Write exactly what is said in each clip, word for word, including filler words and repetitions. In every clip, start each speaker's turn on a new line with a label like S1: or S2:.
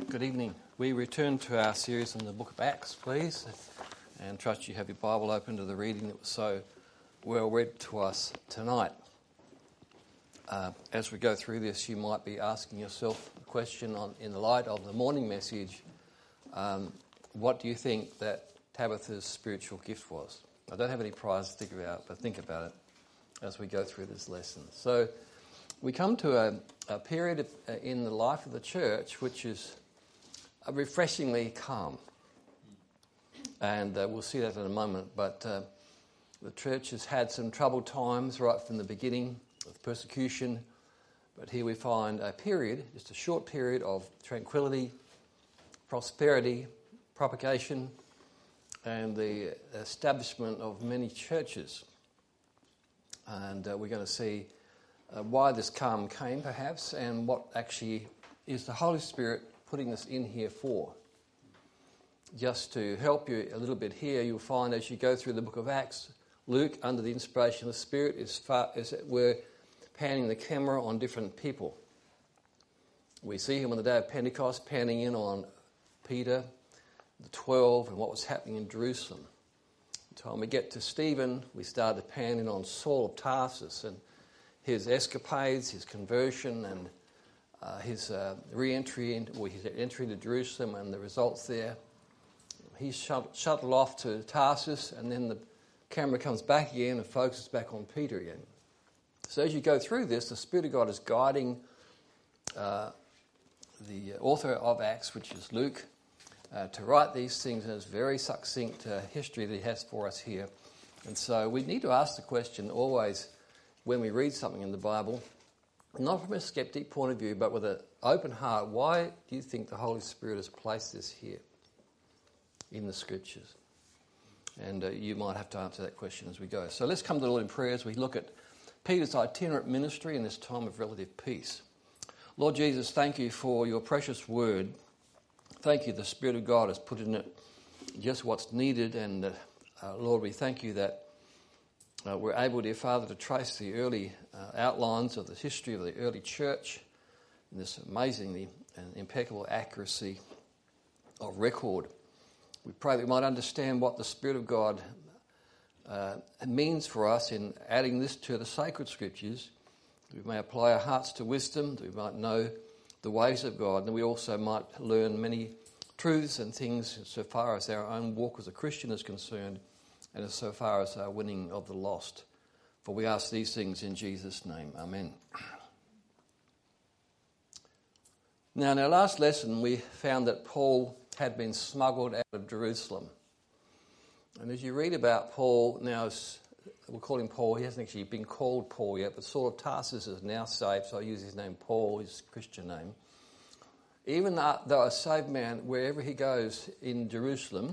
S1: Good evening. We return to our series in the book of Acts, please, and trust you have your Bible open to the reading that was so well read to us tonight. Uh, as we go through this, you might be asking yourself a question on, in the light of the morning message, um, what do you think that Tabitha's spiritual gift was? I don't have any prize to think about, but think about it as we go through this lesson. So we come to a, a period of, uh, in the life of the church which is refreshingly calm. And uh, we'll see that in a moment. But uh, the church has had some troubled times right from the beginning of persecution. But here we find a period, just a short period of tranquility, prosperity, propagation, and the establishment of many churches. And uh, we're going to see uh, why this calm came, perhaps, and what actually is the Holy Spirit putting this in here for. Just to help you a little bit here, you'll find as you go through the book of Acts, Luke, under the inspiration of the Spirit, is, far, is we're panning the camera on different people. We see him on the day of Pentecost panning in on Peter, the twelve, and what was happening in Jerusalem. By the time we get to Stephen, we start to pan in on Saul of Tarsus and his escapades, his conversion, and Uh, his uh, re-entry into, or his entry to Jerusalem and the results there. He's shut, shuttled off to Tarsus, and then the camera comes back again and focuses back on Peter again. So as you go through this, the Spirit of God is guiding uh, the author of Acts, which is Luke, uh, to write these things in his very succinct uh, history that he has for us here. And so we need to ask the question always when we read something in the Bible, not from a skeptic point of view, but with an open heart, why do you think the Holy Spirit has placed this here in the Scriptures? And uh, you might have to answer that question as we go. So let's come to the Lord in prayer as we look at Peter's itinerant ministry in this time of relative peace. Lord Jesus, thank you for your precious word. Thank you the Spirit of God has put in it just what's needed. And uh, uh, Lord, we thank you that Uh, we're able, dear Father, to trace the early uh, outlines of the history of the early church in this amazingly and impeccable accuracy of record. We pray that we might understand what the Spirit of God uh, means for us in adding this to the sacred Scriptures, that we may apply our hearts to wisdom, that we might know the ways of God, and that we also might learn many truths and things so far as our own walk as a Christian is concerned, and as so far as our winning of the lost. For we ask these things in Jesus' name. Amen. Now, in our last lesson, we found that Paul had been smuggled out of Jerusalem. And as you read about Paul, now we'll call him Paul. He hasn't actually been called Paul yet, but Saul of Tarsus is now saved, so I use his name Paul, his Christian name. Even though a saved man, wherever he goes in Jerusalem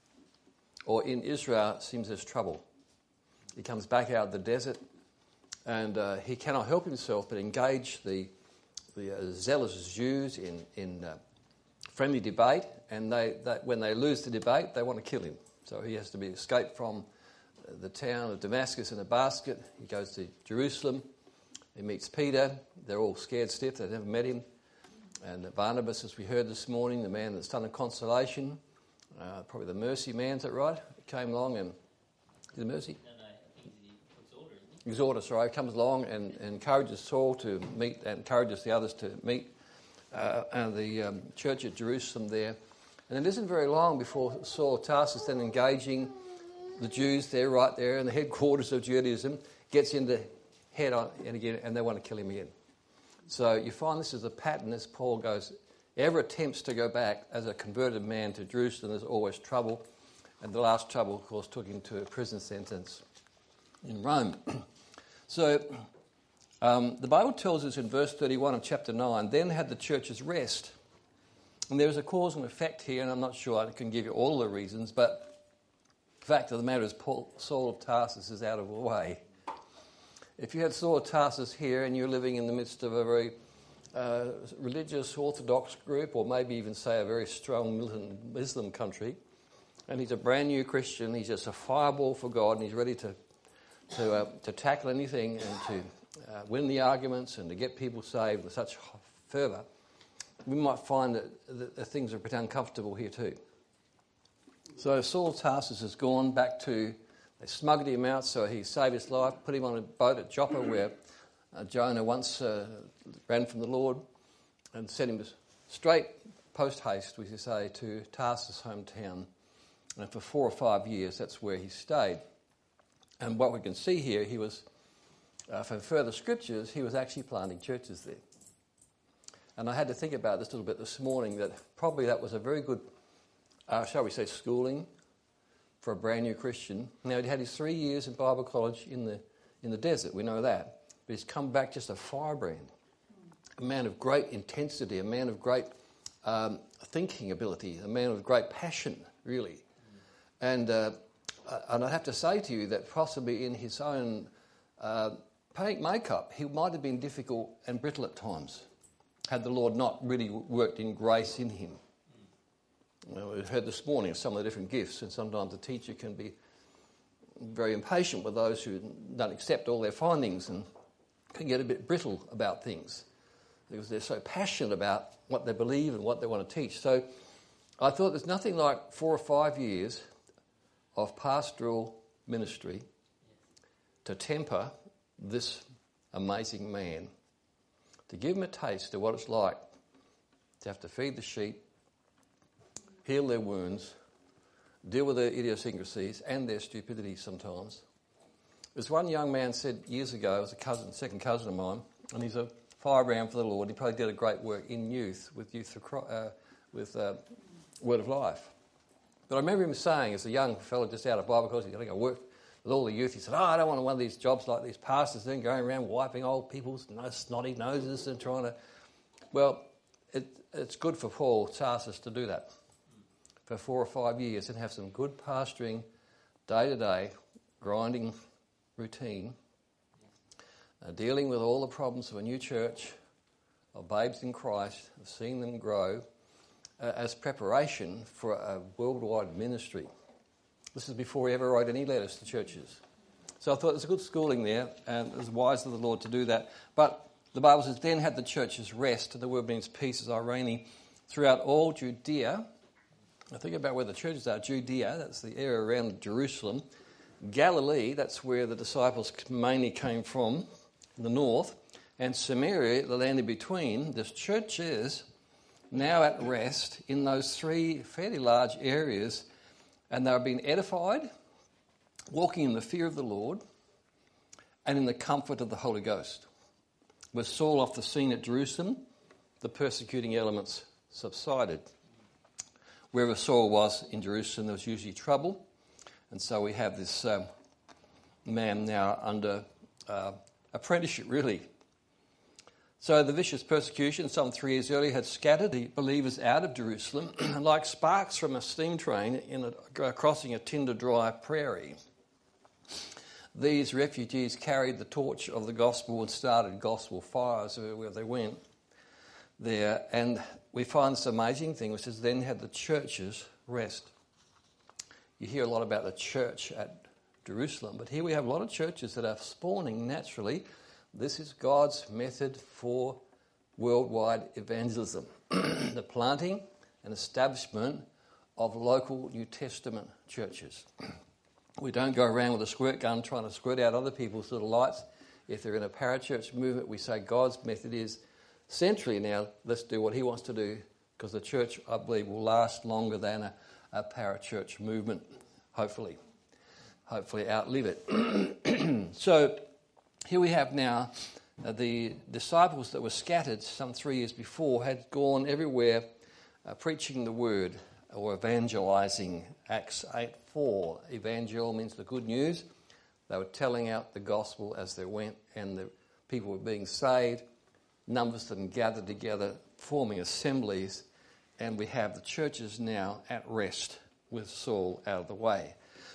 S1: or in Israel, seems there's trouble. He comes back out of the desert, and uh, he cannot help himself but engage the the uh, zealous Jews in in uh, friendly debate. And they, they when they lose the debate, they want to kill him. So he has to be escaped from the town of Damascus in a basket. He goes to Jerusalem. He meets Peter. They're all scared stiff. They've never met him. And Barnabas, as we heard this morning, the man that's done a consolation. Uh, probably the mercy man, is that right? Came along and... Is it mercy?
S2: No, no, I think he's the exhorter, isn't he?
S1: Exhorter, sorry. Comes along and, and encourages Saul to meet, and encourages the others to meet uh, and the um, church at Jerusalem there. And it isn't very long before Saul of Tarsus, then engaging the Jews there, right there, in the headquarters of Judaism, gets into head on and again, and they want to kill him again. So you find this is a pattern as Paul goes... Ever attempts to go back as a converted man to Jerusalem, there's always trouble. And the last trouble, of course, took him to a prison sentence in Rome. So um, the Bible tells us in verse thirty-one of chapter nine, then had the churches rest. And there is a cause and effect here, and I'm not sure I can give you all the reasons, but the fact of the matter is Paul, Saul of Tarsus is out of the way. If you had Saul of Tarsus here and you're living in the midst of a very Uh, religious Orthodox group, or maybe even say a very strong Muslim country, and he's a brand new Christian, he's just a fireball for God, and he's ready to to uh, to tackle anything and to uh, win the arguments and to get people saved with such fervour. we might find that, that, that things are a bit uncomfortable here too. So Saul of Tarsus has gone back to, they smuggled him out so he saved his life, put him on a boat at Joppa where uh, Jonah once uh, ran from the Lord, and sent him straight post-haste, we should say, to Tarsus' hometown. And for four or five years, that's where he stayed. And what we can see here, he was, uh, from further scriptures, he was actually planting churches there. And I had to think about this a little bit this morning, that probably that was a very good, uh, shall we say, schooling for a brand new Christian. Now, he had his three years in Bible college in the in the desert, we know that. But he's come back just a firebrand, a man of great intensity, a man of great um, thinking ability, a man of great passion, really. And uh, and I have to say to you that possibly in his own uh, makeup, he might have been difficult and brittle at times, had the Lord not really worked in grace in him. Well, we've heard this morning of some of the different gifts, and sometimes a teacher can be very impatient with those who don't accept all their findings and can get a bit brittle about things because they're so passionate about what they believe and what they want to teach. So I thought there's nothing like four or five years of pastoral ministry to temper this amazing man, to give him a taste of what it's like to have to feed the sheep, heal their wounds, deal with their idiosyncrasies and their stupidity sometimes. As one young man said years ago, it was a cousin, second cousin of mine, and he's a firebrand for the Lord. He probably did a great work in youth, with youth uh, with uh, Word of Life. But I remember him saying, as a young fellow just out of Bible college, he's going to go work with all the youth. He said, oh, I don't want one of these jobs like these pastors doing, going around wiping old people's snotty noses and trying to... Well, it, it's good for Paul Tarsus to do that for four or five years and have some good pastoring, day-to-day, grinding routine, uh, dealing with all the problems of a new church, of babes in Christ, of seeing them grow, uh, as preparation for a worldwide ministry. This is before he ever wrote any letters to churches. So I thought there's a good schooling there, and it was wise of the Lord to do that. But the Bible says, then had the churches rest, and the word means peace, as Irene, throughout all Judea. Now think about where the churches are. Judea, that's the area around Jerusalem. Galilee, that's where the disciples mainly came from, in the north. And Samaria, the land in between. This church is now at rest in those three fairly large areas, and they're being edified, walking in the fear of the Lord, and in the comfort of the Holy Ghost. With Saul off the scene at Jerusalem, the persecuting elements subsided. Wherever Saul was in Jerusalem, there was usually trouble. And so we have this um, man now under uh, apprenticeship, really. So the vicious persecution, some three years earlier, had scattered the believers out of Jerusalem like sparks from a steam train in a, uh, crossing a tinder-dry prairie. These refugees carried the torch of the gospel and started gospel fires where they went there. And we find this amazing thing, which is then had the churches rest. You hear a lot about the church at Jerusalem, but here we have a lot of churches that are spawning naturally. This is God's method for worldwide evangelism. The planting and establishment of local New Testament churches. We don't go around with a squirt gun trying to squirt out other people's little lights. If they're in a parachurch movement, we say God's method is centrally now, let's do what he wants to do, because the church, I believe, will last longer than a, a parachurch movement, hopefully. Hopefully outlive it. So here we have now uh, the disciples that were scattered some three years before had gone everywhere uh, preaching the word or evangelizing. Acts eight four. Evangel means the good news. They were telling out the gospel as they went, and the people were being saved. Numbers of them gathered together, forming assemblies, and we have the churches now at rest with Saul out of the way.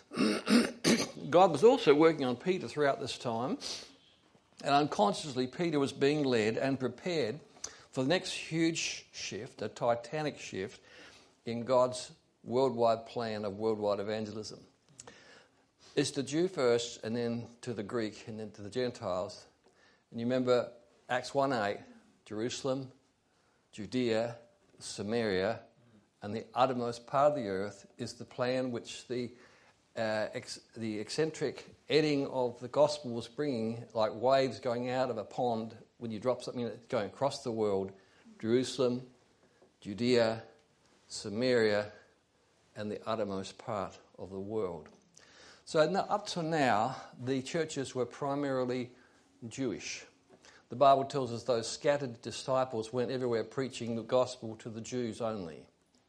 S1: God was also working on Peter throughout this time, and unconsciously Peter was being led and prepared for the next huge shift, a titanic shift in God's worldwide plan of worldwide evangelism. It's the Jew first, and then to the Greek, and then to the Gentiles. And you remember Acts one eight, Jerusalem, Judea, Samaria, and the uttermost part of the earth is the plan which the uh, ex- the eccentric eddying of the gospel was bringing, like waves going out of a pond when you drop something that's going across the world. Jerusalem, Judea, Samaria, and the uttermost part of the world. So now, up to now, the churches were primarily Jewish. The Bible tells us those scattered disciples went everywhere preaching the gospel to the Jews only.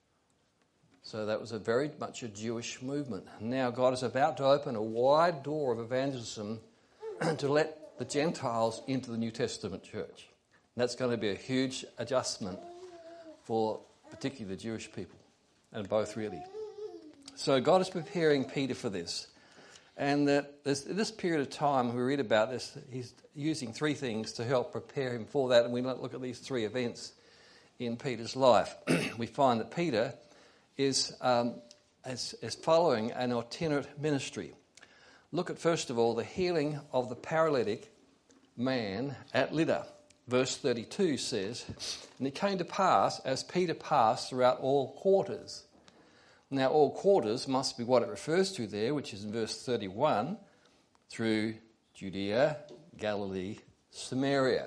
S1: So that was a very much a Jewish movement. Now God is about to open a wide door of evangelism to let the Gentiles into the New Testament church. And that's going to be a huge adjustment for particularly the Jewish people, and both really. So God is preparing Peter for this. And that this, this period of time we read about this, he's using three things to help prepare him for that. And we look at these three events in Peter's life. We find that Peter is, um, is, is following an itinerant ministry. Look at, first of all, the healing of the paralytic man at Lydda. Verse thirty-two says, "And it came to pass, as Peter passed throughout all quarters." Now, all quarters must be what it refers to there, which is in verse thirty-one, through Judea, Galilee, Samaria.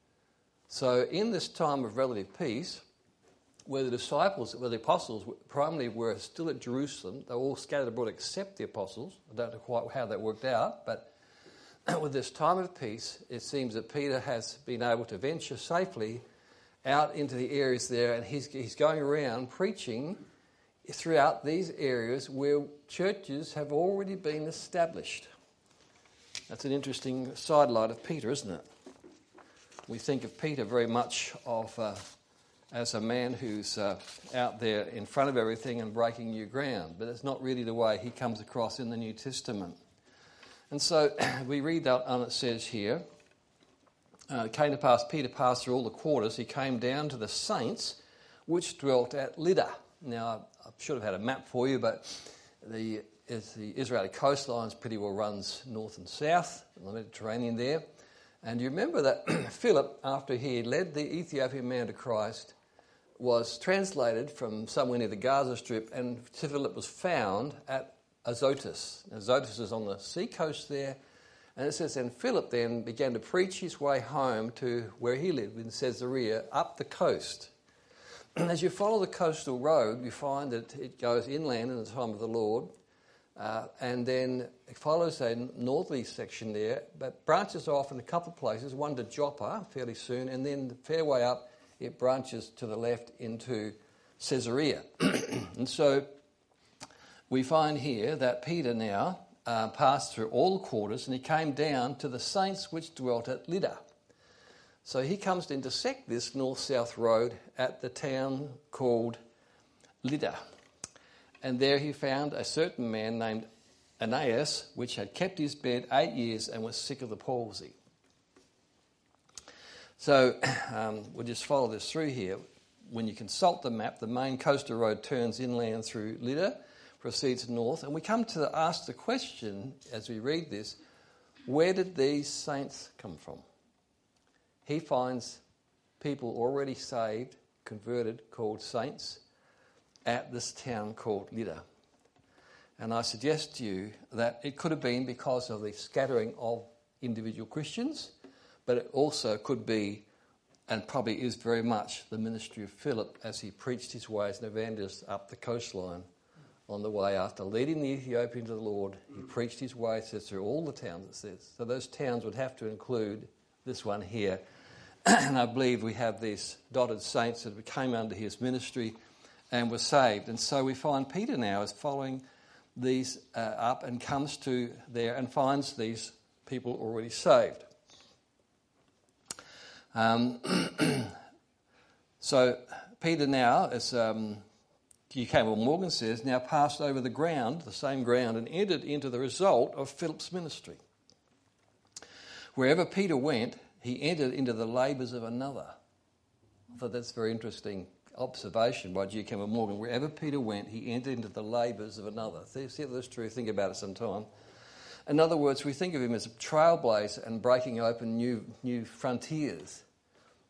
S1: So in this time of relative peace, where the disciples, where the apostles primarily were still at Jerusalem, they were all scattered abroad except the apostles. I don't know quite how that worked out, but with this time of peace, it seems that Peter has been able to venture safely out into the areas there, and he's, he's going around preaching throughout these areas where churches have already been established. That's an interesting sidelight of Peter, isn't it? We think of Peter very much of uh, as a man who's uh, out there in front of everything and breaking new ground, but it's not really the way he comes across in the New Testament. And so we read that, and it says here, uh, it came to pass, Peter passed through all the quarters. He came down to the saints which dwelt at Lydda. Now, I should have had a map for you, but the, the Israeli coastline pretty well runs north and south, in the Mediterranean there. And you remember that Philip, after he led the Ethiopian man to Christ, was translated from somewhere near the Gaza Strip, and Philip was found at Azotus. Azotus is on the sea coast there, and it says, and Philip then began to preach his way home to where he lived in Caesarea, up the coast. And as you follow the coastal road, you find that it goes inland in the time of the Lord, uh, and then it follows a northerly section there, but branches off in a couple of places, one to Joppa fairly soon, and then the fair way up, it branches to the left into Caesarea. And so we find here that Peter now uh, passed through all the quarters, and he came down to the saints which dwelt at Lydda. So he comes to intersect this north-south road at the town called Lydda. And there he found a certain man named Aeneas, which had kept his bed eight years and was sick of the palsy. So um, we'll just follow this through here. When you consult the map, the main coastal road turns inland through Lydda, proceeds north, and we come to ask the question, as we read this, where did these saints come from? He finds people already saved, converted, called saints, at this town called Lydda. And I suggest to you that it could have been because of the scattering of individual Christians, but it also could be, and probably is very much, the ministry of Philip as he preached his way as an evangelist up the coastline on the way after leading the Ethiopian to the Lord. He preached his way, it says, through all the towns, it says. So those towns would have to include this one here. And I believe we have these dotted saints that came under his ministry and were saved. And so we find Peter now is following these uh, up and comes to there and finds these people already saved. Um, so Peter now, as um, G. Campbell Morgan says, now passed over the ground, the same ground, and entered into the result of Philip's ministry. Wherever Peter went, he entered into the labours of another. I thought that's a very interesting observation by G. Campbell Morgan. Wherever Peter went, he entered into the labours of another. See if that's true? Think about it sometime. In other words, we think of him as a trailblazer and breaking open new new frontiers.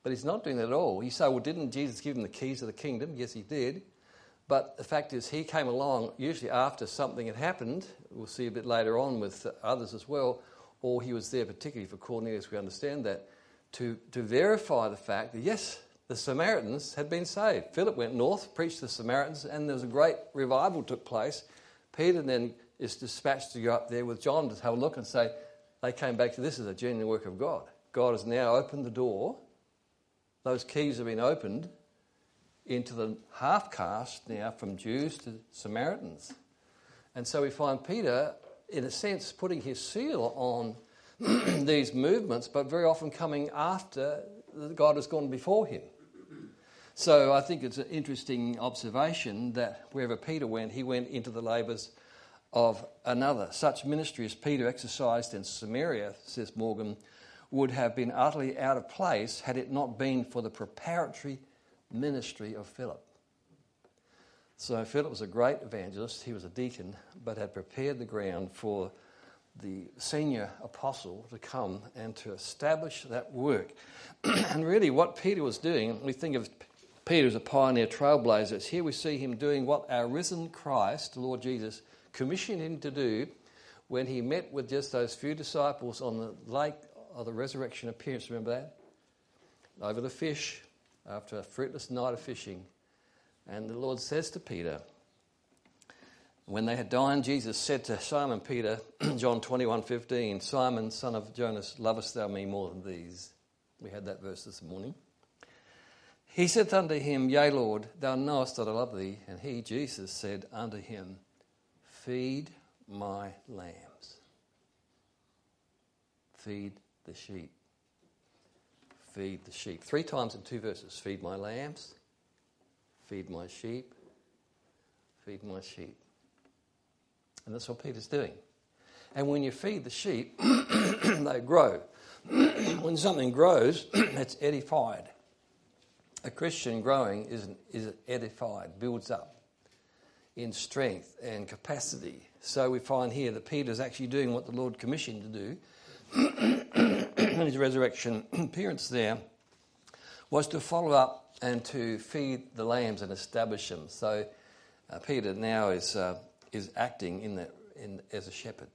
S1: But he's not doing that at all. You say, well, didn't Jesus give him the keys of the kingdom? Yes, he did. But the fact is, he came along usually after something had happened. We'll see a bit later on with others as well. Or he was there particularly for Cornelius, we understand that, to, to verify the fact that, yes, the Samaritans had been saved. Philip went north, preached to the Samaritans, and there was a great revival took place. Peter then is dispatched to go up there with John to have a look and say, they came back to this as a genuine work of God. God has now opened the door. Those keys have been opened into the half-caste now from Jews to Samaritans. And so we find Peter, in a sense, putting his seal on these movements, but very often coming after God has gone before him. So I think it's an interesting observation that wherever Peter went, he went into the labours of another. Such ministry as Peter exercised in Samaria, says Morgan, would have been utterly out of place had it not been for the preparatory ministry of Philip. So Philip was a great evangelist. He was a deacon, but had prepared the ground for the senior apostle to come and to establish that work. And really what Peter was doing, we think of Peter as a pioneer trailblazer. Here we see him doing what our risen Christ, the Lord Jesus, commissioned him to do when he met with just those few disciples on the lake of the resurrection appearance. Remember that? Over the fish, after a fruitless night of fishing. And the Lord says to Peter, when they had dined, Jesus said to Simon Peter, John twenty-one fifteen, Simon, son of Jonas, lovest thou me more than these? We had that verse this morning. He said unto him, Yea, Lord, thou knowest that I love thee. And he, Jesus, said unto him, Feed my lambs. Feed the sheep. Feed the sheep. Three times in two verses. Feed my lambs. Feed my sheep. Feed my sheep. And that's what Peter's doing. And when you feed the sheep, they grow. When something grows, it's edified. A Christian growing is, is edified, builds up in strength and capacity. So we find here that Peter's actually doing what the Lord commissioned to do. And his resurrection appearance there was to follow up and to feed the lambs and establish them. So uh, Peter now is uh, is acting in the in as a shepherd.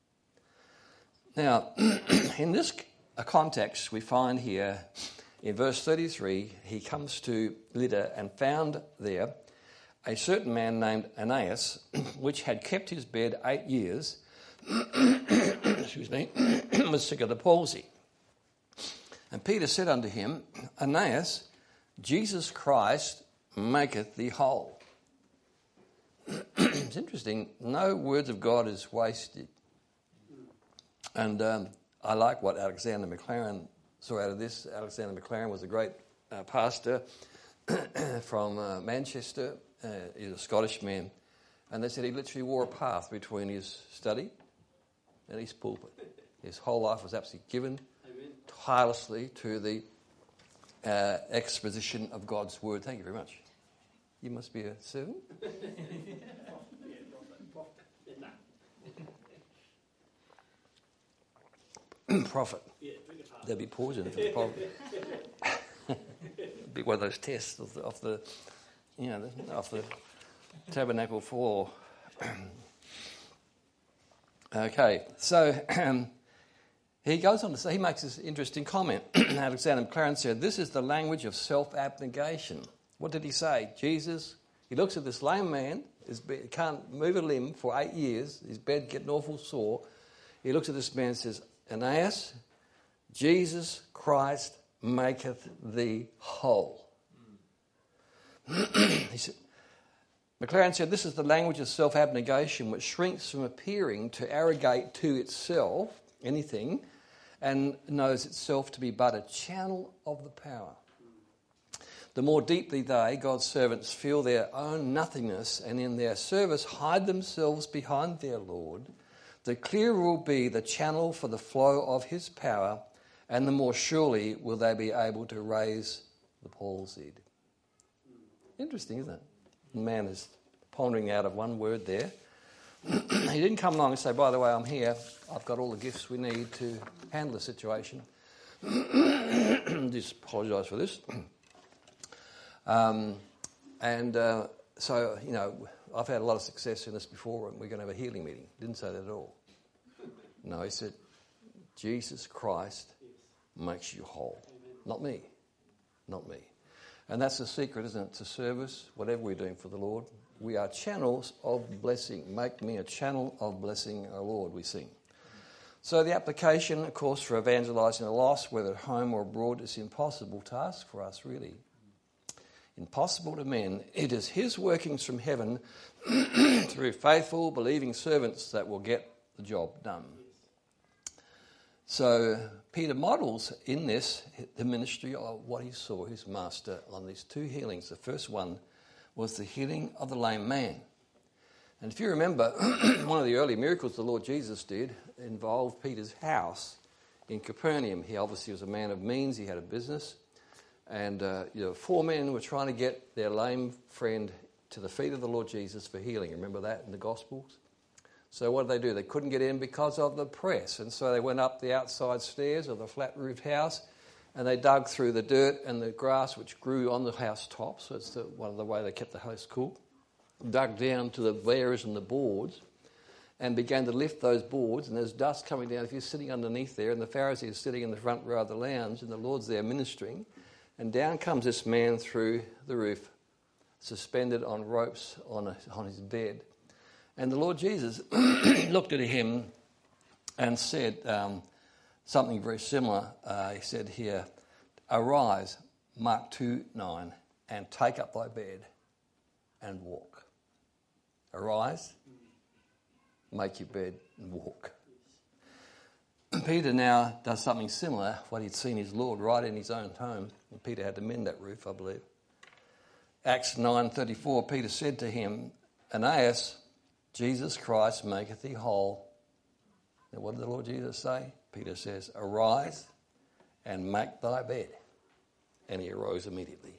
S1: Now, in this context, we find here in verse thirty-three, he comes to Lydda and found there a certain man named Aeneas, which had kept his bed eight years, excuse me, was sick of the palsy. And Peter said unto him, Aeneas, Jesus Christ maketh thee whole. It's interesting, no words of God is wasted. And um, I like what Alexander Maclaren saw out of this. Alexander Maclaren was a great uh, pastor from uh, Manchester. Uh, he's a Scottish man. And they said he literally wore a path between his study and his pulpit. His whole life was absolutely given Amen. Tirelessly to the uh, exposition of God's word. Thank you very much. You must be a servant? Prophet. There'd be poison for the prophet. It'd be one of those tests of the, of the you know, the, of the tabernacle floor. Okay, so um, he goes on to say, he makes this interesting comment. Alexander Maclaren said, this is the language of self-abnegation. What did he say? Jesus, he looks at this lame man, his bed, can't move a limb for eight years, his bed getting awful sore. He looks at this man and says, Aeneas, Jesus Christ maketh thee whole. He said, Maclaren said, this is the language of self-abnegation which shrinks from appearing to arrogate to itself anything and knows itself to be but a channel of the power. The more deeply they, God's servants, feel their own nothingness and in their service hide themselves behind their Lord, the clearer will be the channel for the flow of his power, and the more surely will they be able to raise the palsied. Interesting, isn't it? The man is pondering out of one word there. He didn't come along and say, by the way, I'm here. I've got all the gifts we need to handle the situation. just apologise for this. Um, and uh, so, you know, I've had a lot of success in this before, and we're going to have a healing meeting. Didn't say that at all. No, he said, Jesus Christ makes you whole. Not me. Not me. And that's the secret, isn't it? To service, whatever we're doing for the Lord. We are channels of blessing. Make me a channel of blessing, O Lord, we sing. So the application, of course, for evangelising the lost, whether at home or abroad, is an impossible task for us, really. Impossible to men. It is his workings from heaven through faithful, believing servants that will get the job done. So Peter models in this the ministry of what he saw his master on these two healings. The first one was the healing of the lame man. And if you remember, one of the early miracles the Lord Jesus did involved Peter's house in Capernaum. He obviously was a man of means. He had a business. And uh, you know, four men were trying to get their lame friend to the feet of the Lord Jesus for healing. Remember that in the Gospels? So what did they do? They couldn't get in because of the press. And so they went up the outside stairs of the flat-roofed house and they dug through the dirt and the grass which grew on the house top. So it's the, one of the way they kept the house cool. Dug down to the vares and the boards and began to lift those boards. And there's dust coming down. If you're sitting underneath there and the Pharisee is sitting in the front row of the lounge and the Lord's there ministering, and down comes this man through the roof, suspended on ropes on, a, on his bed. And the Lord Jesus looked at him and said um, something very similar. Uh, he said here, arise, Mark two nine, and take up thy bed and walk. Arise, make your bed and walk. Peter now does something similar, what he'd seen his Lord right in his own home. And Peter had to mend that roof, I believe. Acts nine thirty-four, Peter said to him, Aeneas, Jesus Christ maketh thee whole. Now what did the Lord Jesus say? Peter says, arise and make thy bed. And he arose immediately.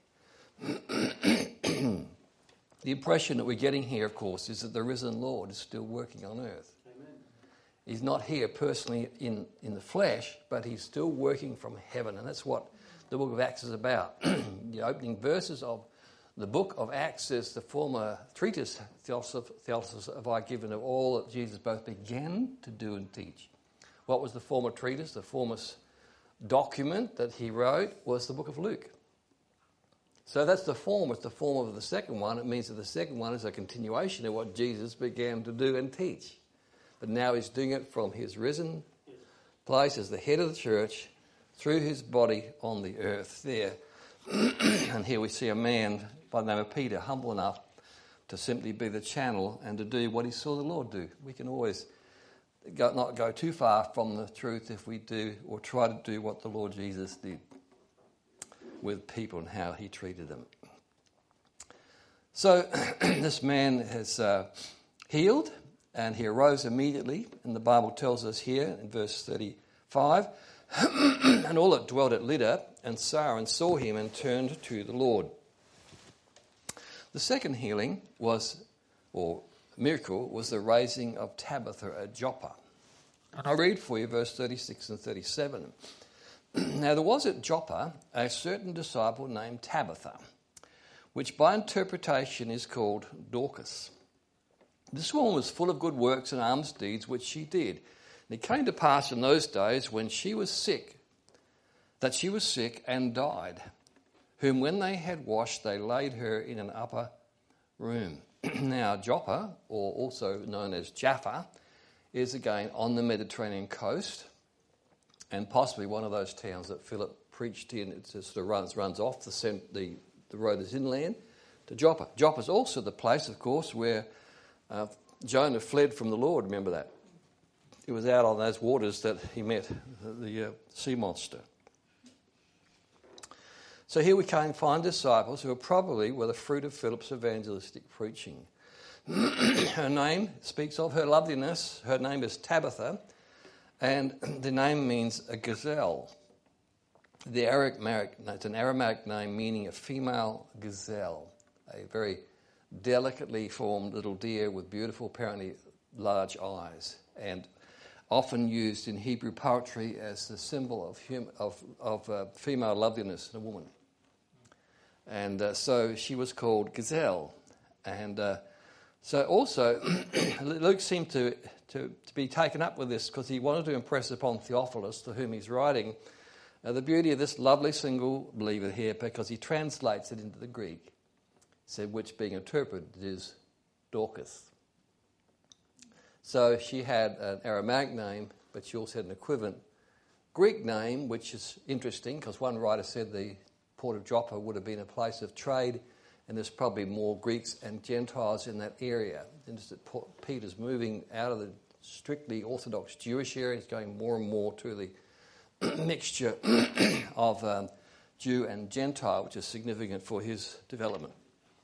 S1: The impression that we're getting here, of course, is that the risen Lord is still working on earth. Amen. He's not here personally in, in the flesh, but he's still working from heaven. And that's what the book of Acts is about. The opening verses of the book of Acts is the former treatise, Theophilus, have I given of all that Jesus both began to do and teach. What was the former treatise? The former document that he wrote was the book of Luke. So that's the form. It's the form of the second one. It means that the second one is a continuation of what Jesus began to do and teach. But now he's doing it from his risen place as the head of the church through his body on the earth there. And here we see a man by the name of Peter, humble enough to simply be the channel and to do what he saw the Lord do. We can always go, not go too far from the truth if we do or try to do what the Lord Jesus did with people and how he treated them. So this man has uh, healed and he arose immediately. And the Bible tells us here in verse thirty-five, and all that dwelt at Lydda and Saron saw him and turned to the Lord. The second healing was, or miracle, was the raising of Tabitha at Joppa. And I read for you verse thirty-six and thirty-seven. Now there was at Joppa a certain disciple named Tabitha, which by interpretation is called Dorcas. This woman was full of good works and alms deeds which she did. And it came to pass in those days when she was sick, that she was sick and died, whom when they had washed, they laid her in an upper room. Now Joppa, or also known as Jaffa, is again on the Mediterranean coast, and possibly one of those towns that Philip preached in. It just runs runs off the the, the road is inland to Joppa. Joppa is also the place, of course, where uh, Jonah fled from the Lord. Remember that? It was out on those waters that he met the, the uh, sea monster. So here we can find disciples who are probably were the fruit of Philip's evangelistic preaching. Her name speaks of her loveliness. Her name is Tabitha, and the name means a gazelle. The Aramaic, it's an Aramaic name meaning a female gazelle, a very delicately formed little deer with beautiful, apparently large eyes. And often used in Hebrew poetry as the symbol of hum, of, of uh, female loveliness in a woman. And uh, so she was called Gazelle. And uh, so also, Luke seemed to, to, to be taken up with this because he wanted to impress upon Theophilus, to whom he's writing, uh, the beauty of this lovely single believer here, because he translates it into the Greek, said, which being interpreted is Dorcas. So she had an Aramaic name, but she also had an equivalent Greek name, which is interesting because one writer said the port of Joppa would have been a place of trade, and there's probably more Greeks and Gentiles in that area. And just that Peter's moving out of the strictly Orthodox Jewish area, he's going more and more to the mixture of um, Jew and Gentile, which is significant for his development.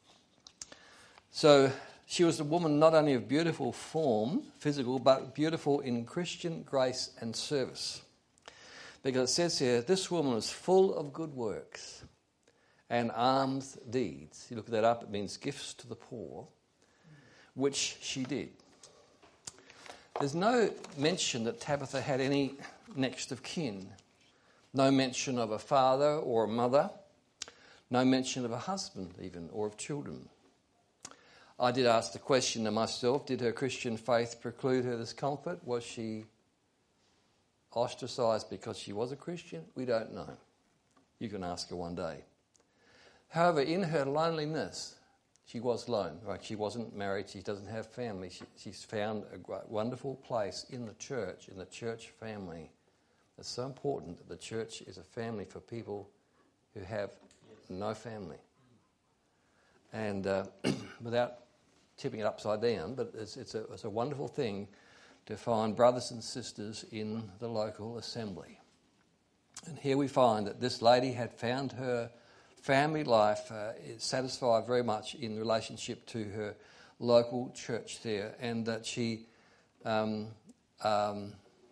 S1: So she was a woman not only of beautiful form, physical, but beautiful in Christian grace and service. Because it says here, this woman was full of good works and alms deeds. You look that up, it means gifts to the poor, which she did. There's no mention that Tabitha had any next of kin. No mention of a father or a mother. No mention of a husband even, or of children. I did ask the question to myself, did her Christian faith preclude her this comfort? Was she ostracised because she was a Christian? We don't know. You can ask her one day. However, in her loneliness, she was alone. Right? She wasn't married. She doesn't have family. She, she's found a great, wonderful place in the church, in the church family. It's so important that the church is a family for people who have no family. And uh, without tipping it upside down, but it's, it's, a, it's a wonderful thing to find brothers and sisters in the local assembly. And here we find that this lady had found her family life uh, satisfied very much in relationship to her local church there, and that she, um, um,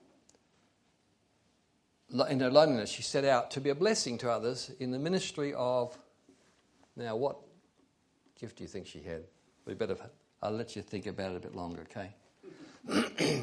S1: in her loneliness, she set out to be a blessing to others in the ministry of, now what gift do you think she had? We better, I'll let you think about it a bit longer, okay?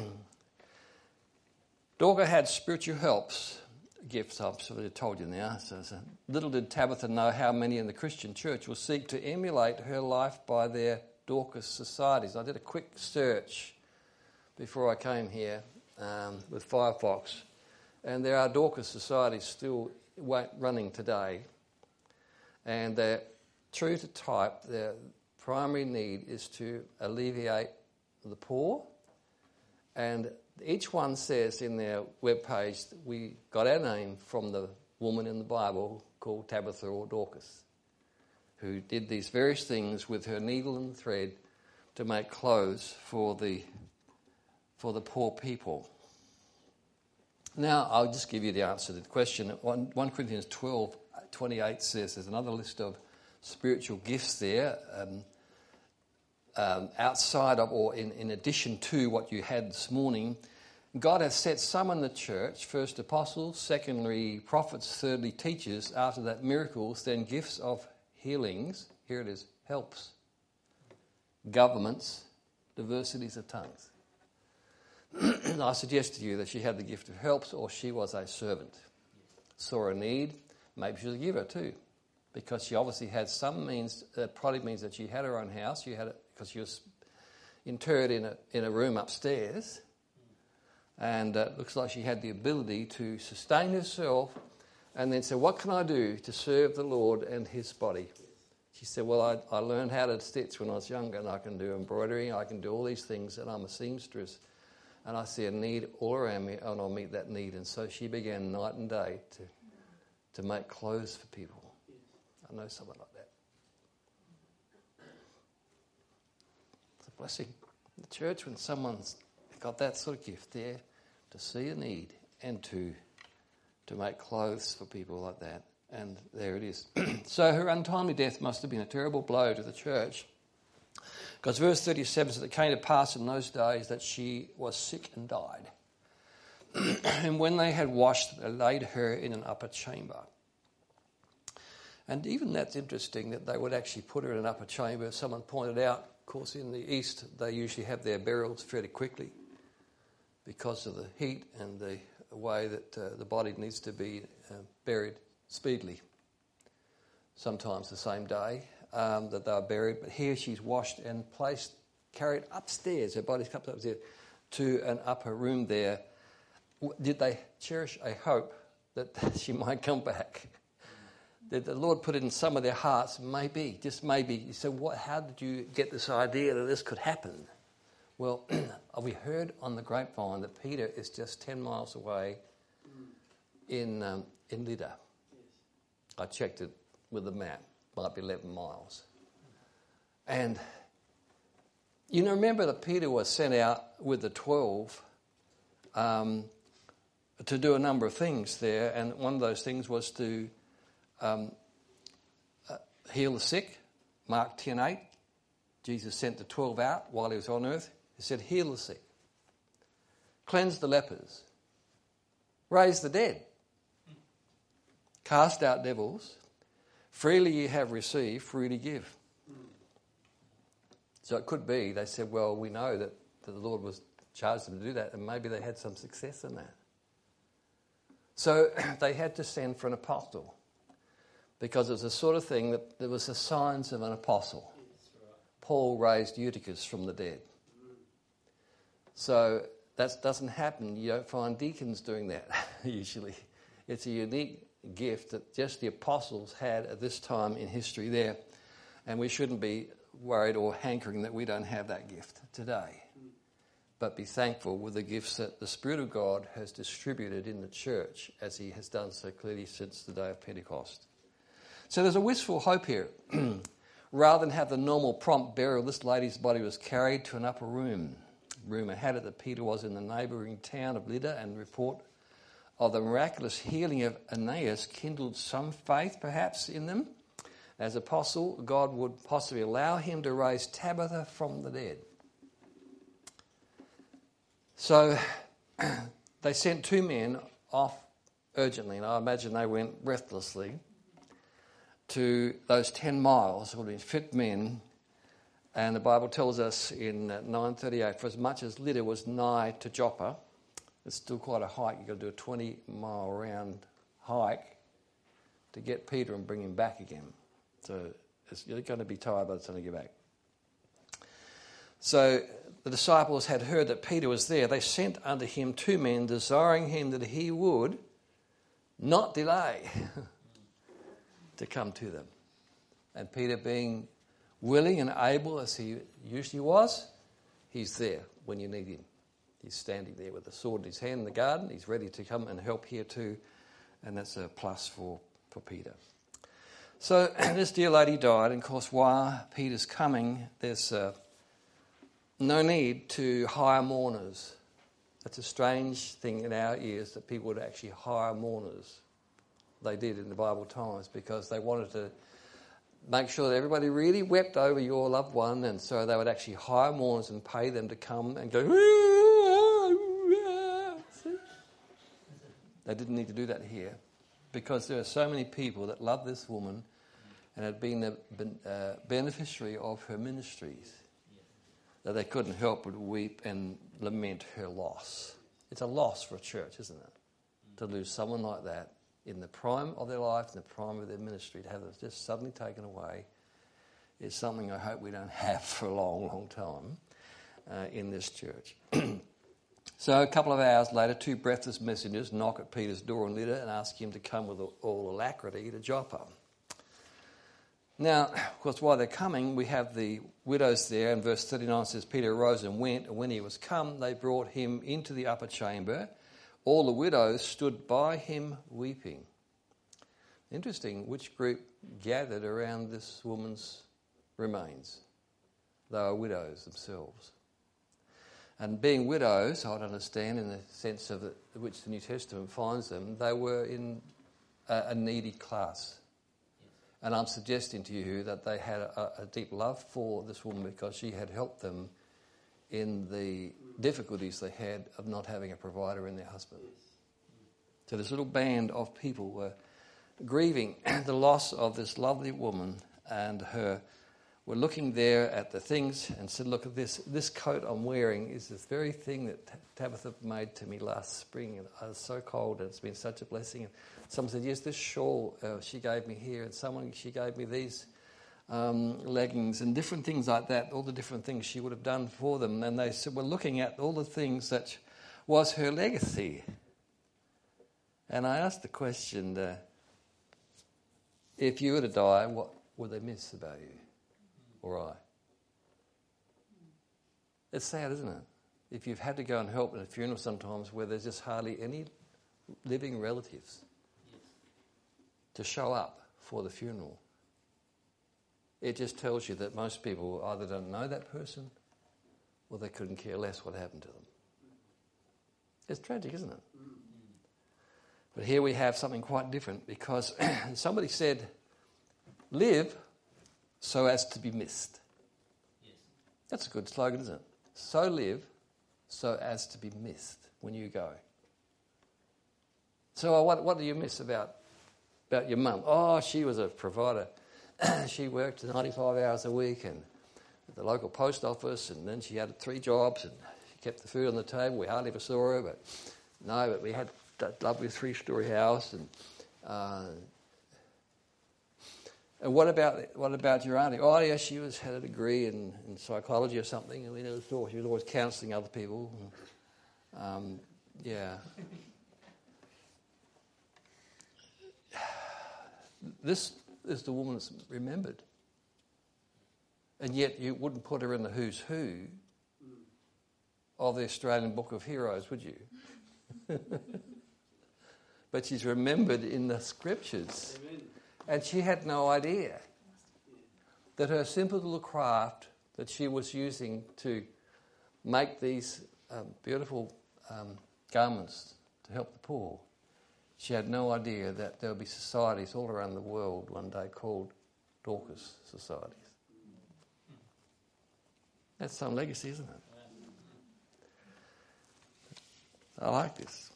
S1: Dorcas had spiritual helps, gifts, I've sort of told you now. So, so little did Tabitha know how many in the Christian church will seek to emulate her life by their Dorcas societies. I did a quick search before I came here um, with Firefox, and there are Dorcas societies still running today, and they're true to type. Their primary need is to alleviate the poor, and each one says in their webpage that we got our name from the woman in the Bible called Tabitha or Dorcas, who did these various things with her needle and thread to make clothes for the for the poor people. Now, I'll just give you the answer to the question. First Corinthians twelve twenty-eight says there's another list of spiritual gifts there, um, um, outside of or in, in addition to what you had this morning. God has set some in the church, first apostles, secondly prophets, thirdly teachers, after that miracles, then gifts of healings, here it is, helps, governments, diversities of tongues. I suggest to you that she had the gift of helps, or she was a servant. Saw a need, maybe she was a giver too, because she obviously had some means. That probably means that she had her own house. She had it because she was interred in a in a room upstairs, and it uh, looks like she had the ability to sustain herself, and then say, "What can I do to serve the Lord and His body?" She said, "Well, I, I learned how to stitch when I was younger, and I can do embroidery. I can do all these things, and I'm a seamstress." And I see a need all around me, and I'll meet that need. And so she began night and day to to make clothes for people. I know someone like that. It's a blessing in the church when someone's got that sort of gift there to see a need and to to make clothes for people like that. And there it is. So her untimely death must have been a terrible blow to the church. Because verse thirty-seven says, it came to pass in those days that she was sick and died. And when they had washed, they laid her in an upper chamber. And even that's interesting that they would actually put her in an upper chamber. Someone pointed out, of course, in the East, they usually have their burials fairly quickly. because of the heat and the way that uh, the body needs to be uh, buried speedily. Sometimes the same day um, that they were buried, but here she's washed and placed, carried upstairs, her body's kept upstairs, to an upper room there. Did they cherish a hope that she might come back? Did the Lord put it in some of their hearts? Maybe, just maybe. You say, what? How did you get this idea that this could happen? Well, we heard on the grapevine that Peter is just ten miles away in um, in Lydda. Yes. I checked it with the map. Might be eleven miles. And you know, remember that Peter was sent out with the twelve um, to do a number of things there, and one of those things was to um, uh, heal the sick. Mark ten eight. Jesus sent the twelve out while he was on earth. He said, heal the sick, cleanse the lepers, raise the dead, cast out devils. Freely you have received, freely give. So it could be, they said, well, we know that, that the Lord was charged them to do that, and maybe they had some success in that. So they had to send for an apostle, because it was the sort of thing that there was the signs of an apostle. Paul raised Eutychus from the dead. So that doesn't happen. You don't find deacons doing that usually. It's a unique gift that just the apostles had at this time in history there. And we shouldn't be worried or hankering that we don't have that gift today. But be thankful with the gifts that the Spirit of God has distributed in the church, as he has done so clearly since the day of Pentecost. So there's a wistful hope here. Rather than have the normal prompt burial, this lady's body was carried to an upper room. Rumour had it that Peter was in the neighbouring town of Lydda, and report of the miraculous healing of Aeneas kindled some faith perhaps in them. As apostle, God would possibly allow him to raise Tabitha from the dead. So they sent two men off urgently, and I imagine they went breathlessly to those ten miles. It would have been fit men. And the Bible tells us in nine thirty-eight, for as much as Lydda was nigh to Joppa, it's still quite a hike. You've got to do a twenty mile round hike to get Peter and bring him back again. So it's, you're going to be tired by the time you get back. So the disciples had heard that Peter was there. They sent unto him two men, desiring him that he would not delay to come to them. And Peter, being willing and able as he usually was, he's there when you need him. He's standing there with a sword in his hand in the garden. He's ready to come and help here too. And that's a plus for, for Peter. So this dear lady died. And of course, while Peter's coming, there's uh, no need to hire mourners. That's a strange thing in our ears that people would actually hire mourners. They did in the Bible times because they wanted to make sure that everybody really wept over your loved one, and so they would actually hire mourners and pay them to come and go. See? They didn't need to do that here, because there are so many people that love this woman and had been a uh, beneficiary of her ministries that they couldn't help but weep and lament her loss. It's a loss for a church, isn't it, to lose someone like that in the prime of their life, in the prime of their ministry, to have them just suddenly taken away is something I hope we don't have for a long, long time uh, in this church. So a couple of hours later, two breathless messengers knock at Peter's door in Lydda and ask him to come with all alacrity to Joppa. Now, of course, while they're coming, we have the widows there, and verse thirty-nine says, Peter arose and went, and when he was come, they brought him into the upper chamber. All the widows stood by him weeping. Interesting, which group gathered around this woman's remains? They were widows themselves. And being widows, I'd understand in the sense of the, which the New Testament finds them, they were in a, a needy class. And I'm suggesting to you that they had a, a deep love for this woman because she had helped them in the difficulties they had of not having a provider in their husband. So this little band of people were grieving the loss of this lovely woman and her were looking there at the things and said, look at this, this coat I'm wearing is this very thing that Tabitha made to me last spring, and I was so cold and it's been such a blessing. And someone said, yes, this shawl uh, she gave me here, and someone, she gave me these um, leggings and different things like that, all the different things she would have done for them. And they said, we're looking at all the things that was her legacy. And I asked the question, uh, if you were to die, what would they miss about you? Or I. It's sad, isn't it? If you've had to go and help at a funeral sometimes where there's just hardly any living relatives yes. to show up for the funeral, it just tells you that most people either don't know that person or they couldn't care less what happened to them. It's tragic, isn't it? Mm-hmm. But here we have something quite different, because somebody said, live so as to be missed. Yes. That's a good slogan, isn't it? So live so as to be missed when you go. So what, what do you miss about, about your mum? Oh, she was a provider. She worked ninety-five hours a week and at the local post office, and then she had three jobs and she kept the food on the table. We hardly ever saw her, but no, but we had that lovely three-storey house. And uh, And what about what about your auntie? Oh, yeah, she was had a degree in, in psychology or something, and we never saw. She was always counselling other people. Um, yeah. This is the woman that's remembered. And yet you wouldn't put her in the who's who of the Australian Book of Heroes, would you? But she's remembered in the scriptures. Amen. And she had no idea that her simple little craft that she was using to make these um, beautiful um, garments to help the poor, she had no idea that there would be societies all around the world one day called Dorcas societies. That's some legacy, isn't it? I like this.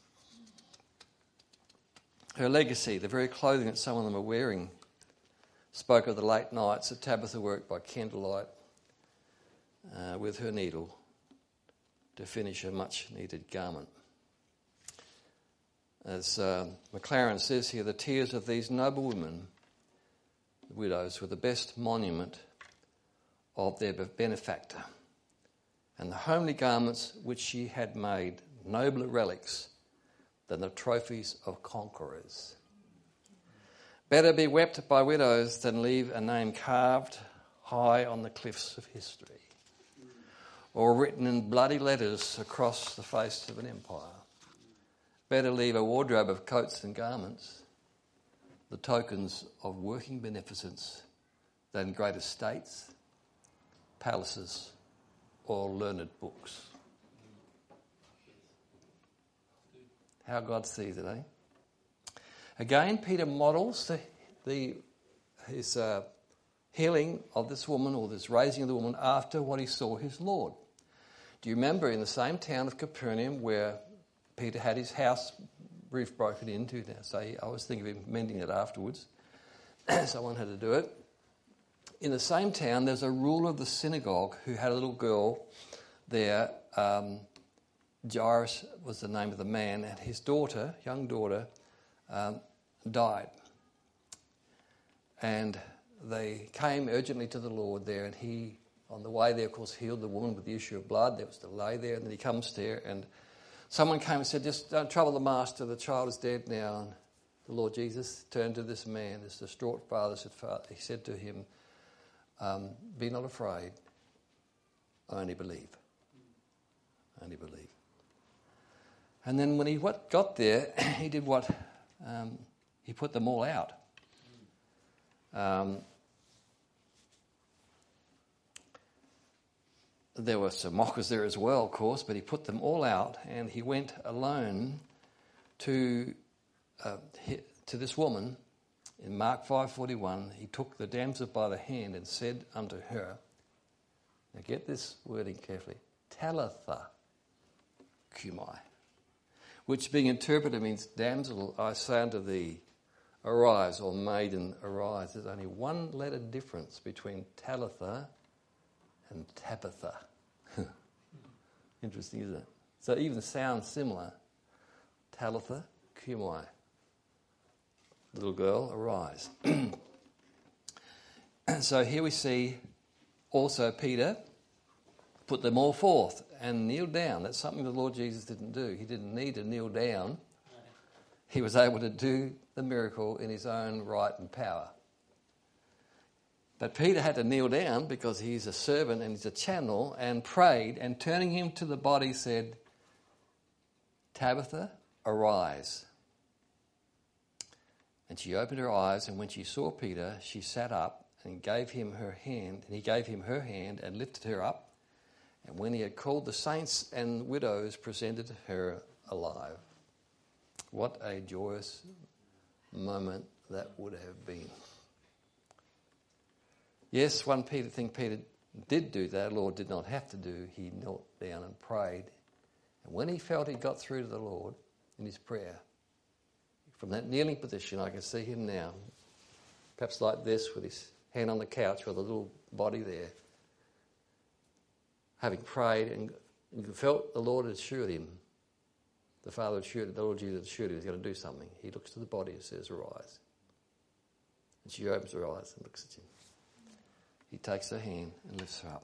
S1: Her legacy, the very clothing that some of them are wearing, spoke of the late nights that Tabitha worked by candlelight uh, with her needle to finish a much-needed garment. As uh, McLaren says here, the tears of these noble women, the widows, were the best monument of their benefactor, and the homely garments which she had made nobler relics than the trophies of conquerors. Better be wept by widows than leave a name carved high on the cliffs of history, or written in bloody letters across the face of an empire. Better leave a wardrobe of coats and garments, the tokens of working beneficence, than great estates, palaces, or learned books. How God sees it, eh? Again, Peter models the, the his uh, healing of this woman, or this raising of the woman, after what he saw his Lord. Do you remember in the same town of Capernaum where Peter had his house roof broken into? So I was thinking of him mending it afterwards. Someone had to do it. In the same town, there's a ruler of the synagogue who had a little girl there. Um, Jairus was the name of the man, and his daughter, young daughter, um, died. And they came urgently to the Lord there, and he, on the way there, of course, healed the woman with the issue of blood. There was delay there, and then he comes there, and someone came and said, just don't trouble the master, the child is dead now. And the Lord Jesus turned to this man, this distraught father, said, father, he said to him, um, be not afraid, only believe. Only believe. And then when he what, got there, he did what? Um, he put them all out. Um, there were some mockers there as well, of course, but he put them all out, and he went alone to uh, to this woman. In Mark five forty-one, he took the damsel by the hand and said unto her, now get this wording carefully, Talitha cumi, which being interpreted means, damsel, I say unto thee, arise, or maiden, arise. There's only one letter difference between Talitha and Tabitha. Interesting, isn't it? So it even sounds similar. Talitha cumi. Little girl, arise. So here we see also Peter put them all forth and kneel down. That's something the Lord Jesus didn't do. He didn't need to kneel down. He was able to do the miracle in his own right and power. But Peter had to kneel down because he's a servant and he's a channel, and prayed, and turning him to the body said, Tabitha, arise. And she opened her eyes, and when she saw Peter, she sat up and gave him her hand, and he gave him her hand and lifted her up. And when he had called the saints and widows, presented her alive. What a joyous moment that would have been. Yes, one Peter thing Peter did do that, the Lord did not have to do. He knelt down and prayed. And when he felt he got through to the Lord in his prayer, from that kneeling position, I can see him now, perhaps like this, with his hand on the couch with a little body there, having prayed, and felt the Lord had assured him, the Father had assured, the Lord Jesus assured him he was going to do something. He looks to the body and says, arise. And she opens her eyes and looks at him. He takes her hand and lifts her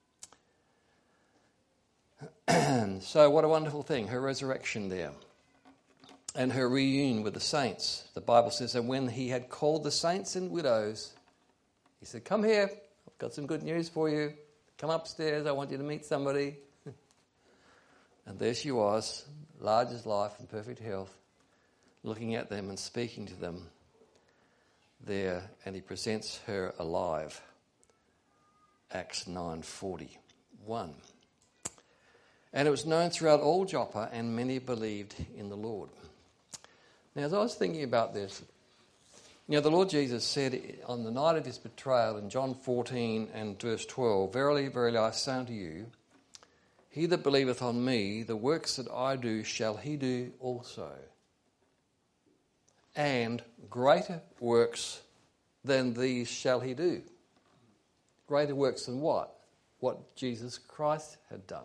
S1: up. So what a wonderful thing, her resurrection there. And her reunion with the saints. The Bible says that when he had called the saints and widows, he said, come here, I've got some good news for you. Come upstairs, I want you to meet somebody. And there she was, large as life and perfect health, looking at them and speaking to them there. And he presents her alive. Acts nine forty-one. And it was known throughout all Joppa, and many believed in the Lord. Now, as I was thinking about this, you know, the Lord Jesus said on the night of his betrayal in John fourteen and verse twelve, Verily, verily, I say unto you, he that believeth on me, the works that I do shall he do also. And greater works than these shall he do. Greater works than what? What Jesus Christ had done.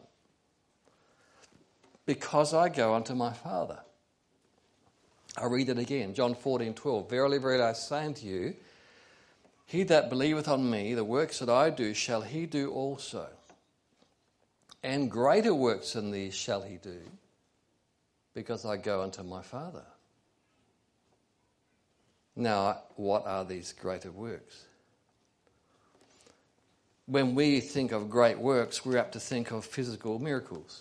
S1: Because I go unto my Father. I'll read it again. John fourteen twelve. Verily, verily, I say unto you, he that believeth on me, the works that I do shall he do also. And greater works than these shall he do, because I go unto my Father. Now, what are these greater works? When we think of great works, we're apt to think of physical miracles,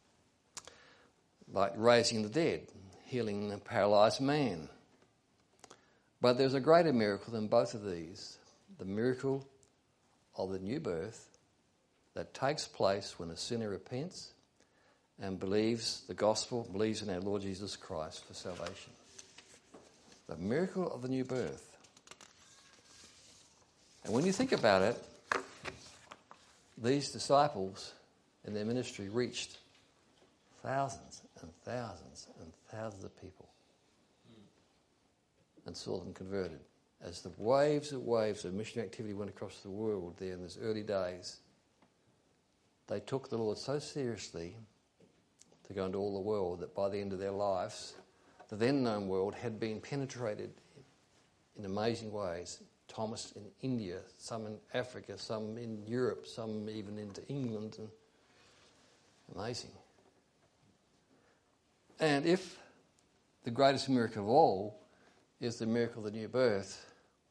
S1: like raising the dead, healing the paralysed man. But there's a greater miracle than both of these, the miracle of the new birth that takes place when a sinner repents and believes the gospel, believes in our Lord Jesus Christ for salvation. The miracle of the new birth. And when you think about it, these disciples in their ministry reached thousands and thousands and thousands of people and saw them converted. As the waves and waves of missionary activity went across the world there in those early days, they took the Lord so seriously to go into all the world that by the end of their lives, the then known world had been penetrated in amazing ways. Thomas in India, some in Africa, some in Europe, some even into England. And amazing. And if the greatest miracle of all is the miracle of the new birth,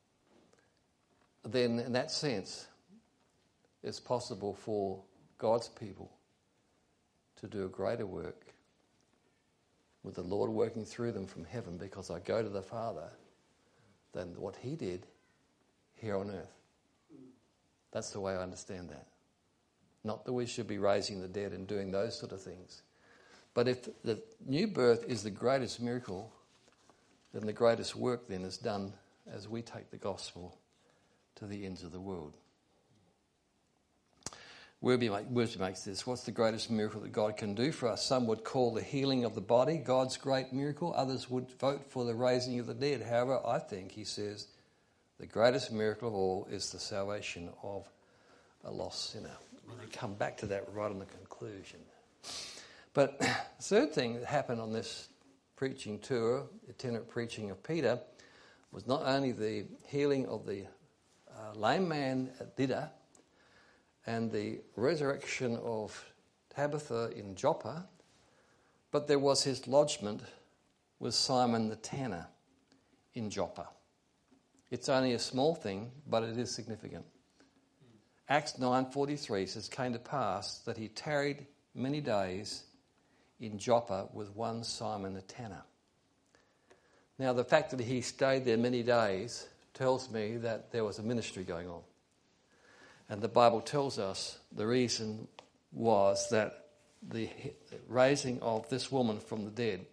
S1: then in that sense, it's possible for God's people to do a greater work with the Lord working through them from heaven, because I go to the Father, than what he did here on earth. That's the way I understand that. Not that we should be raising the dead and doing those sort of things. But if the new birth is the greatest miracle, then the greatest work then is done as we take the gospel to the ends of the world. Worsby makes this. What's the greatest miracle that God can do for us? Some would call the healing of the body God's great miracle. Others would vote for the raising of the dead. However, I think, he says, the greatest miracle of all is the salvation of a lost sinner. We're going to come back to that right in the conclusion. But the third thing that happened on this preaching tour, itinerant preaching of Peter, was not only the healing of the uh, lame man at Lydda and the resurrection of Tabitha in Joppa, but there was his lodgment with Simon the tanner in Joppa. It's only a small thing, but it is significant. Acts nine forty-three says, came to pass that he tarried many days in Joppa with one Simon the tanner. Now, the fact that he stayed there many days tells me that there was a ministry going on. And the Bible tells us the reason was that the raising of this woman from the dead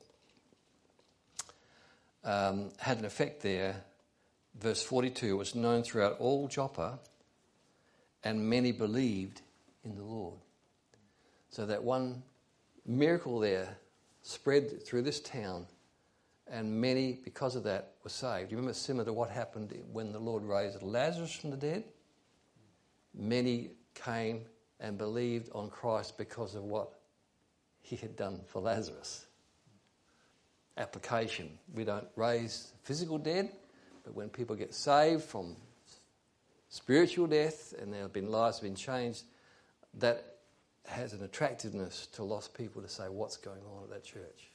S1: um, had an effect there. Verse forty-two, was known throughout all Joppa, and many believed in the Lord. So that one miracle there spread through this town, and many, because of that, were saved. You remember similar to what happened when the Lord raised Lazarus from the dead? Many came and believed on Christ because of what he had done for Lazarus. Application. We don't raise physical dead, but when people get saved from spiritual death and their been lives have been changed, that has an attractiveness to lost people to say, what's going on at that church?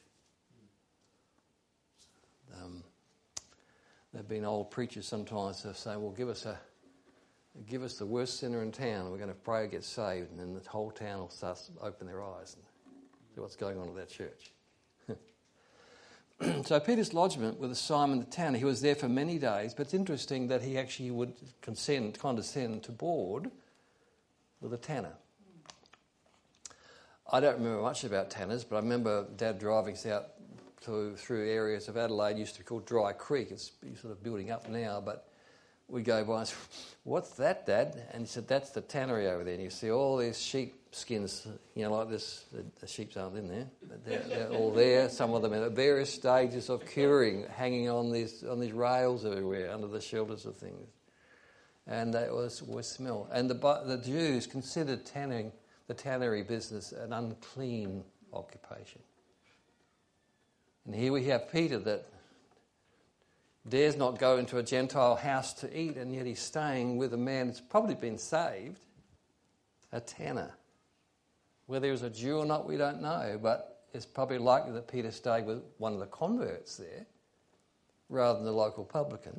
S1: Um, there have been old preachers sometimes who say, well, give us a give us the worst sinner in town and we're going to pray to get saved, and then the whole town will start to open their eyes and see what's going on at that church. So Peter's lodgment with Simon the tanner, he was there for many days, but it's interesting that he actually would consent, condescend to board with a tanner. I don't remember much about tanners, but I remember Dad driving us out to, through areas of Adelaide, used to be called Dry Creek. It's sort of building up now, but we go by and say, what's that, Dad? And he said, that's the tannery over there. And you see all these sheep skins, you know, like this. The, the sheep aren't in there, but they're, they're all there. Some of them at various stages of curing, hanging on these on these rails everywhere under the shelters of things. And that was was smell. And the the Jews considered tanning the tannery business an unclean occupation. And here we have Peter that dares not go into a Gentile house to eat, and yet he's staying with a man that's probably been saved, a tanner. Whether he was a Jew or not, we don't know, but it's probably likely that Peter stayed with one of the converts there rather than the local publican.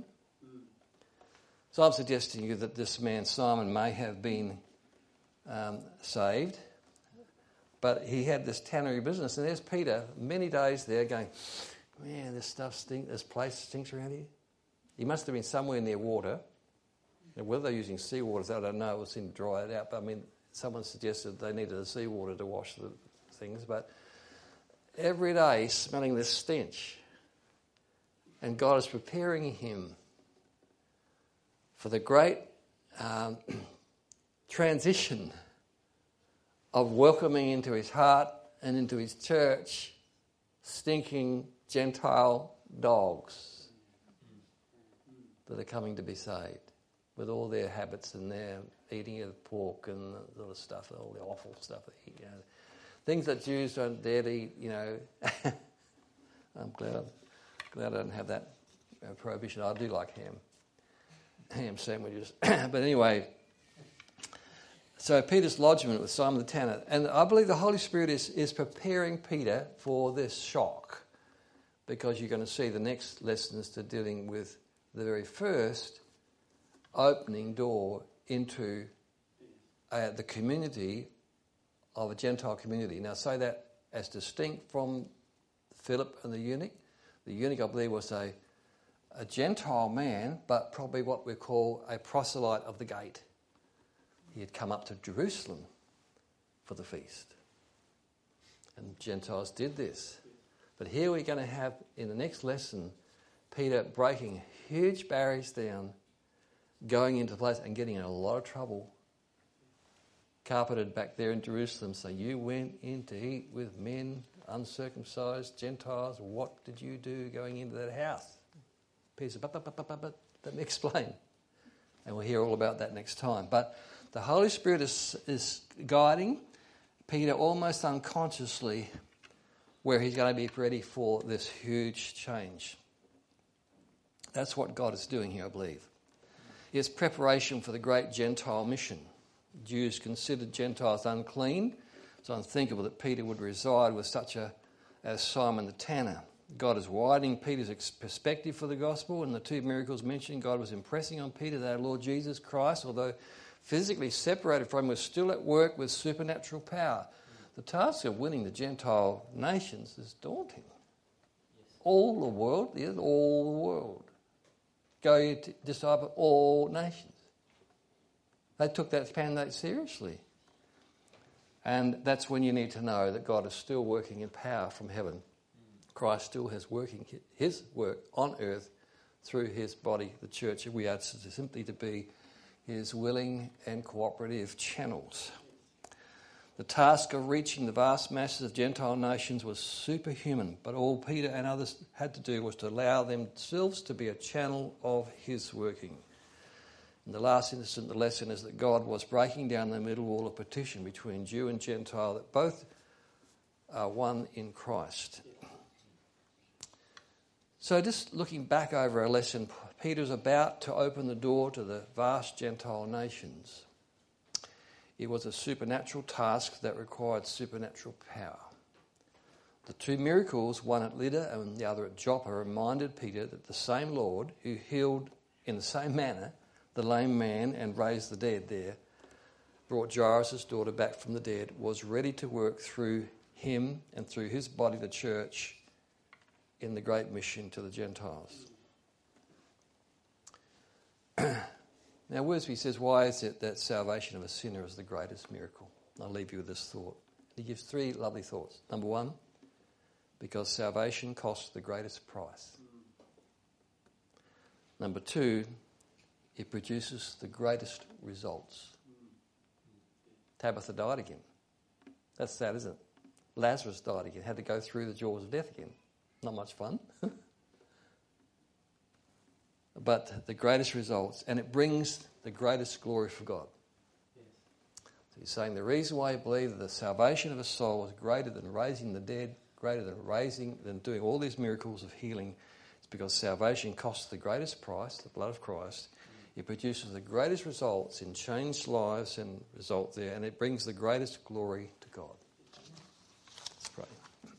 S1: So I'm suggesting to you that this man, Simon, may have been um, saved, but he had this tannery business, and there's Peter, many days there going, man, this stuff stinks, this place stinks around here. He must have been somewhere near water. And whether they're using seawater, I don't know, it seemed to dry it out, but I mean, someone suggested they needed the seawater to wash the things, but every day smelling this stench. And God is preparing him for the great um, transition of welcoming into his heart and into his church stinking Gentile dogs that are coming to be saved with all their habits and their eating of pork and the sort of stuff, all the awful stuff they eat, you know. Things that Jews don't dare to eat, you know. I'm glad, glad I don't have that uh, prohibition. I do like ham, ham sandwiches. But anyway, so Peter's lodgment with Simon the tanner. And I believe the Holy Spirit is, is preparing Peter for this shock, because you're going to see the next lessons to dealing with the very first opening door into uh, the community of a Gentile community. Now, say that as distinct from Philip and the eunuch. The eunuch, I believe, was a, a Gentile man, but probably what we call a proselyte of the gate. He had come up to Jerusalem for the feast. And Gentiles did this. But here we're going to have, in the next lesson, Peter breaking huge barriers down, going into place and getting in a lot of trouble carpeted back there in Jerusalem. So you went in to eat with men, uncircumcised, Gentiles. What did you do going into that house? Peter said, but, but, but, but, but, let me explain. And we'll hear all about that next time. But the Holy Spirit is, is guiding Peter almost unconsciously where he's going to be ready for this huge change. That's what God is doing here, I believe. It's preparation for the great Gentile mission. Jews considered Gentiles unclean. It's unthinkable that Peter would reside with such a as Simon the tanner. God is widening Peter's perspective for the gospel, and the two miracles mentioned, God was impressing on Peter that our Lord Jesus Christ, although physically separated from him, was still at work with supernatural power. The task of winning the Gentile nations is daunting. All the world is all the world. Go ye to disciple all nations. They took that mandate seriously. And that's when you need to know that God is still working in power from heaven. Christ still has working his work on earth through his body, the church, and we are simply to be his willing and cooperative channels. The task of reaching the vast masses of Gentile nations was superhuman, but all Peter and others had to do was to allow themselves to be a channel of his working. In the last instance, the lesson is that God was breaking down the middle wall of partition between Jew and Gentile, that both are one in Christ. So just looking back over our lesson, Peter's about to open the door to the vast Gentile nations. It was a supernatural task that required supernatural power. The two miracles, one at Lydda and the other at Joppa, reminded Peter that the same Lord who healed in the same manner the lame man and raised the dead there, brought Jairus' daughter back from the dead, was ready to work through him and through his body, the church, in the great mission to the Gentiles. Now, Worsby says, why is it that salvation of a sinner is the greatest miracle? I'll leave you with this thought. He gives three lovely thoughts. Number one, because salvation costs the greatest price. Number two, it produces the greatest results. Tabitha died again. That's sad, isn't it? Lazarus died again, had to go through the jaws of death again. Not much fun. But the greatest results, and it brings the greatest glory for God. Yes. So he's saying the reason why you believe that the salvation of a soul is greater than raising the dead, greater than raising, than doing all these miracles of healing, is because salvation costs the greatest price, the blood of Christ. Mm. It produces the greatest results in changed lives and result there, and it brings the greatest glory to God. Let's pray.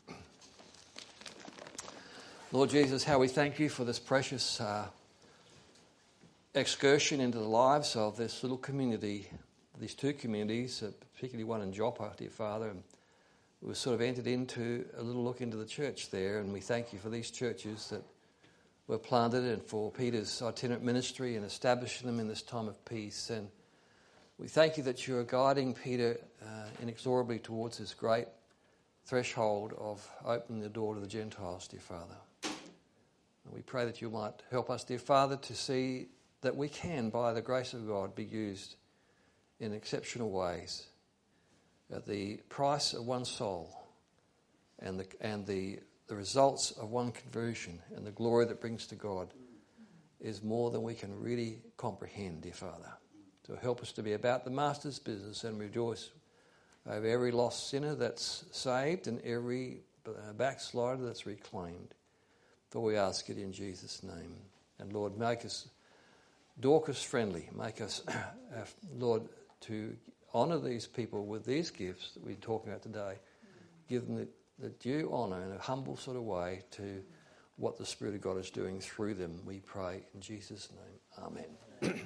S1: Lord Jesus, how we thank you for this precious uh, excursion into the lives of this little community, these two communities, uh, particularly one in Joppa, dear Father. And we've sort of entered into a little look into the church there, and we thank you for these churches that were planted and for Peter's itinerant ministry and establishing them in this time of peace. And we thank you that you are guiding Peter uh, inexorably towards this great threshold of opening the door to the Gentiles, dear Father. And we pray that you might help us, dear Father, to see that we can, by the grace of God, be used in exceptional ways at the price of one soul and the and the, the results of one conversion and the glory that brings to God is more than we can really comprehend, dear Father. So help us to be about the Master's business and rejoice over every lost sinner that's saved and every backslider that's reclaimed. For we ask it in Jesus' name. And Lord, make us Dorcas friendly. Make us, Lord, to honour these people with these gifts that we're talking about today. Give them the, the due honour in a humble sort of way to what the Spirit of God is doing through them. We pray in Jesus' name. Amen.